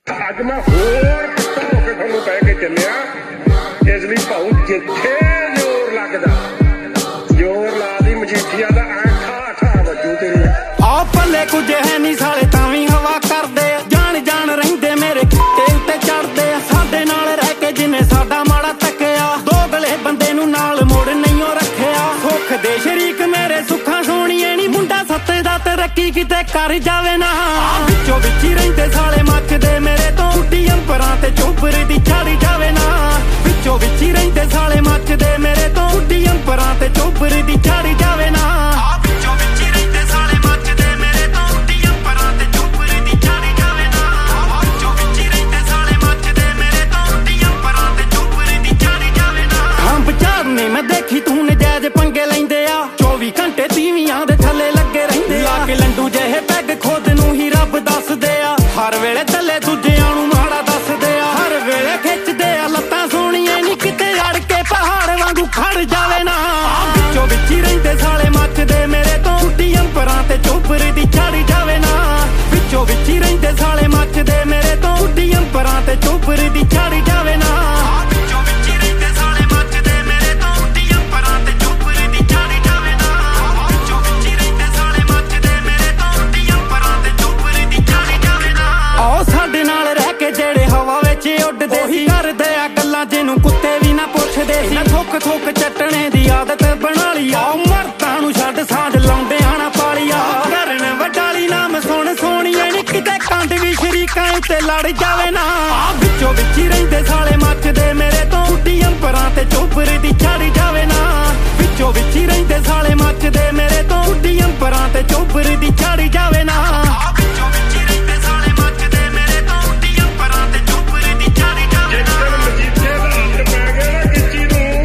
ਅੱਜ ਮੈਂ ਹੋਰ ਪੱਕਾ ਹੋ ਕੇ ਤੁਹਾਨੂੰ ਕਹਿ ਕੇ ਚੱਲਿਆ, ਇਸ ਲਈ ਭਾਊ ਜਿੱਥੇ ਜ਼ੋਰ ਲੱਗਦਾ ਜ਼ੋਰ ਲਾ ਦੀ ਮਜੀਠੀਆ ਦਾ ਠਾ ਠਾ ਵੱਜੂ ਤੇਰੀ। ਆ ਪੱਲੇ ਕੁਝ ਹੈ ਨਹੀਂ ਸਾਲੇ ਤਾਂ ਵੀ ਹਵਾ ਕਰਦੇ, ਜਾਣ ਜਾਣ ਰਹਿੰਦੇ ਮੇਰੇ ਖਿੱਤੇ ਉੱਤੇ ਚੜਦੇ। ਸਾਡੇ ਨਾਲ ਰਹਿ ਕੇ ਜਿਨੇ ਸਾਡਾ ਮਾੜਾ ਤੱਕਿਆ, ਦੋਗਲੇ ਬੰਦੇ ਨੂੰ ਨਾਲ ਮੋੜ ਨਹੀਂ ਉਹ ਰੱਖਿਆ। ਸੁੱਖ ਦੇ ਸ਼ਰੀਕ ਮੇਰੇ ਸੁੱਖਾਂ ਸੋਹਣੀਏ ਨੀ, ਮੁੰਡਾ ਸੱਤੇ ਦਾ ਤਰੱਕੀ ਕਿਤੇ ਕਰ ਜਾਵੇ ਨਾ। ਵਿੱਚੋਂ ਵਿੱਚ ਹੀ ਰਹਿੰਦੇ ਸਾਲੇ ਮੱਚਦੇ ਮੇਰੇ ਤੋਂ, ਉੱਡੀ ਅੰਬਰਾਂ ਤੇ ਚੋਬਰ ਦੀ ਚੜ ਜਾਵੇ ਨਾ। ਵਿੱਚੋਂ ਵਿੱਚ ਹੀ ਰਹਿੰਦੇ ਸਾਲੇ ਮੱਚਦੇ ਮੇਰੇ ਤੋਂ, ਉੱਡੀ ਅੰਬਰਾਂ ਤੇ ਚੋਬਰ ਦੀ ਚੜ ਜਾਵੇ ਨਾ। ਵਿੱਚੋਂ ਵਿੱਚ ਹੀ ਰਹਿੰਦੇ ਸਾਲੇ ਮੱਚਦੇ ਮੇਰੇ ਤੋਂ, ਉੱਡੀ ਅੰਬਰਾਂ ਤੇ ਚੋਬਰ ਦੀ ਚੜ ਜਾਵੇ ਨਾ। ਵਿੱਚੋਂ ਵਿੱਚ ਹੀ ਰਹਿੰਦੇ ਸਾਲੇ ਮੱਚਦੇ ਮੇਰੇ ਤੋਂ, ਉੱਡੀ ਅੰਬਰਾਂ ਤੇ ਚੋਬਰ ਦੀ ਚੜ ਜਾਵੇ ਨਾ। ਹੰਬ ਝਾੜਨੇ ਮੈਂ ਦੇਖੀ ਤੂੰ ਨਜਾਇਜ਼ ਪੰਗੇ ਲੈਂਦੇ ਆ, 24 ਘੰਟੇ ਤੀਵੀਆਂ ਦੇ ਥੱਲੇ ਲੱਗੇ ਰਹਿੰਦੇ ਆ। ਕਿ ਲੰਡੂ ਜਿਹੇ ਪੈਗ ਖੁਦ ਨੂੰ ਹੀ ਰੱਬ ਦੱਸਦੇ ਆ, ਹਰ ਵੇਲੇ ਥੱਲੇ ਦੂਜਿਆਂ ਨੂੰ ਮਾੜਾ ਦੱਸਦੇ ਆ। ਹਰ ਵੇਲੇ ਖਿੱਚਦੇ ਆ ਲੱਤਾਂ ਸੋਹਣੀਆਂ ਨੀ, ਕਿਤੇ ਅੜ ਕੇ ਪਹਾੜ ਵਾਂਗੂ ਖੜ ਜਾਵੇ ਨਾ। ਵਿੱਚੋਂ ਵਿੱਚ ਹੀ ਰਹਿੰਦੇ ਸਾਲੇ ਮੱਚਦੇ ਮੇਰੇ ਤੋਂ, ਉੱਡੀ ਅੰਬਰਾਂ ਤੇ ਚੋਬਰ ਦੀ ਚੜ ਜਾਵੇ ਨਾ। ਵਿੱਚੋਂ ਵਿੱਚ ਹੀ ਰਹਿੰਦੇ ਸਾਲੇ ਮੱਚਦੇ ਮੇਰੇ ਤੋਂ, ਉੱਡੀ ਅੰਬਰਾਂ ਤੇ ਚੋਬਰ ਦੀ ਚੜ ਜਾਵੇ ਨਾ। ਵਿੱਚੋਂ ਵਿੱਚ ਹੀ ਰਹਿੰਦੇ ਸਾਲੇ ਮੱਚਦੇ ਮੇਰੇ ਤੋਂ, ਉੱਡੀ ਅੰਬਰਾਂ ਤੇ ਚੋਬਰ ਦੀ ਚੜ ਜਾਵੇ ਨਾ। ਵਿੱਚੋਂ ਵਿੱਚ ਹੀ ਰਹਿੰਦੇ ਸਾਲੇ ਮੱਚਦੇ ਮੇਰੇ ਤੋਂ, ਉੱਡੀ ਅੰਬਰਾਂ ਤੇ ਚੋਬਰ ਦੀ ਚੜ ਜਾਵੇ ਨਾ। ਆਓ ਸਾਡੇ ਨਾਲ ਰਹਿ ਕੇ ਜਿਹੜੇ ਹਵਾ ਵਿੱਚ ਉੱਡਦੇ ਸੀ, ਕਰਦੇ ਆ ਗੱਲਾਂ ਜਿਹਨੂੰ ਕੁੱਤੇ ਵੀ ਨਾ ਪੁੱਛਦੇ ਸੀ। ਥੁੱਕ ਥੁੱਕ ਚੱਟਣੇ ਦੀ ਆਦਤ ਬਣਾ ਲਈ ਆ, ਮਰਦਾਂ ਨੂੰ ਛੱਡ ਸਾਂਝ ਲਾਉਂਦੇ ਆਣਾ ਪਾਲੀਆ। ਕਰਨ ਵਡਾਲੀ ਨਾਮ ਸੁਣ ਸੋਹਣੀਏ ਨੀ, ਕਿਤੇ ਕੰਡ ਵੀ ਸ਼ਰੀਕਾਂ ਉੱਤੇ ਲੜ ਜਾਵੇ ਨਾ। ਵਿੱਚੋਂ ਵਿੱਚ ਹੀ ਰਹਿੰਦੇ ਸਾਲੇ ਮੱਚਦੇ ਮੇਰੇ ਤੋਂ, ਉੱਡੀ ਅੰਬਰਾਂ ਤੇ ਚੋਬਰ ਦੀ ਚੜ ਜਾਵੇ ਨਾ। ਵਿੱਚੋਂ ਵਿੱਚ ਹੀ ਰਹਿੰਦੇ ਸਾਲੇ ਮੱਚਦੇ ਮੇਰੇ ਤੋਂ, ਉੱਡੀ ਅੰਬਰਾਂ ਤੇ ਚੋਬਰ ਦੀ ਚੜ ਜਾਵੇ ਨਾ। ਵਿੱਚੋਂ ਵਿੱਚ ਹੀ ਰਹਿੰਦੇ ਸਾਲੇ ਮੱਚਦੇ ਮੇਰੇ ਤੋਂ, ਉੱਡੀ ਅੰਬਰਾਂ ਤੇ ਚੋਬਰ ਦੀ ਚੜ ਜਾਵੇ ਨਾ। ਮਜੀਠੇ ਦਾ ਹੱਥ ਪੈ ਗਿਆ ਨਾ ਕਿੱਚੀ ਨੂੰ,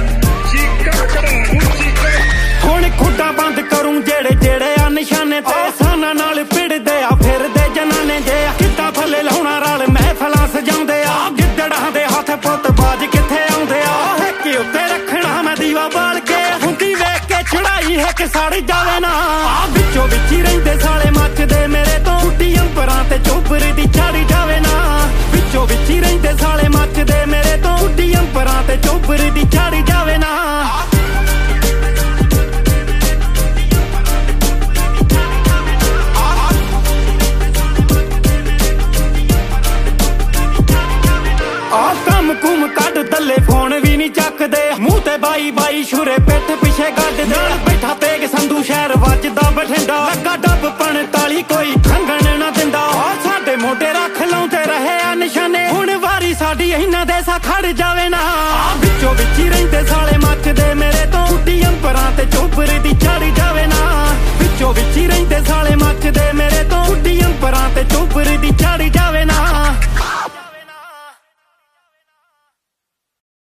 ਚੀਕਾਂ ਕਢਾਉਂ ਚੀਕਾਂ। ਹੁਣ ਖੁੱਡਾ ਬੰਦ ਕਰੂੰ ਜਿਹੜੇ ਜਿਹੜੇ ਆ ਨਿਸ਼ਾਨੇ ਤੇ, ਸਾਨਾਂ ਨਾਲ ਭਿੜਦੇ ਆ ਫਿਰਦੇ ਜਨਾਨੇ ਜੇ। ਕਿੱਦਾਂ ਥੱਲੇ ਲਾਉਣਾ ਰਲ ਮਹਿਫਲਾਂ ਸਜਾਉਂਦੇ ਆ, ਗਿੱਦੜਾਂ ਦੇ ਹੱਥ ਪੁੱਤ ਬਾਜ ਕਿੱਥੇ ਆਉਂਦੇ ਆ। ਹਿੱਕ ਉੱਤੇ ਰੱਖਣਾ ਮੈਂ ਦੀਵਾ ਬਾਲ ਕੇ, ਹੁੰਦੀ ਵੇਖ ਕੇ ਚੜਾਈ ਹਿੱਕ ਸੜ ਜਾਵੇ ਨਾ। ਵਿੱਚੋਂ ਵਿੱਚ ਹੀ ਰਹਿੰਦੇ ਸਾਲੇ ਮੱਚਦੇ ਮੇਰੇ ਤੋਂ, ਉੱਡੀ ਅੰਬਰਾਂ ਤੇ ਚੋਬਰ ਦੀ ਚੜ ਜਾਵੇ ਨਾ। ਵਿੱਚੋਂ ਵਿੱਚ ਹੀ ਰਹਿੰਦੇ ਸਾਲੇ ਮੱਚਦੇ ਮੇਰੇ ਤੋਂ, ਉੱਡੀ ਅੰਬਰਾਂ ਤੇ ਚੋਬਰ ਦੀ ਚੜ ਜਾਵੇ ਨਾ। ਆ ਕੰਮ ਕੁਮ ਕੱਢ ਦੱਲੇ ਫੋਨ ਵੀ ਨਹੀਂ ਚੱਕਦੇ, ਮੂੰਹ ਤੇ ਬਾਈ ਬਾਈ ਸ਼ੁਰੇ ਪਿੱਠ ਪਿੱਛੇ ਗੱਡਦੇ। ਬੈਠਾ ਤੇਗ ਸੰਧੂ ਸ਼ਹਿਰ ਵੱਜਦਾ ਬਠਿੰਡਾ, ਲੱਗਾ ਡੱਬ 45 ਕੋਈ ਖੰਗਣ ਨਾ ਦਿੰਦਾ। ਸਾਡੇ ਮੋਢੇ ਰੱਖ ਲਾਉਂਦੇ ਰਹੇ ਆ ਨਿਸ਼ਾਨੇ, ਹੁਣ ਵਾਰੀ ਸਾਡੀ ਇਹਨਾਂ ਦੇ ਸਾ ਖੜ ਜਾਵੇ ਨਾ। ਵਿੱਚੋਂ ਵਿੱਚ ਹੀ ਰਹਿੰਦੇ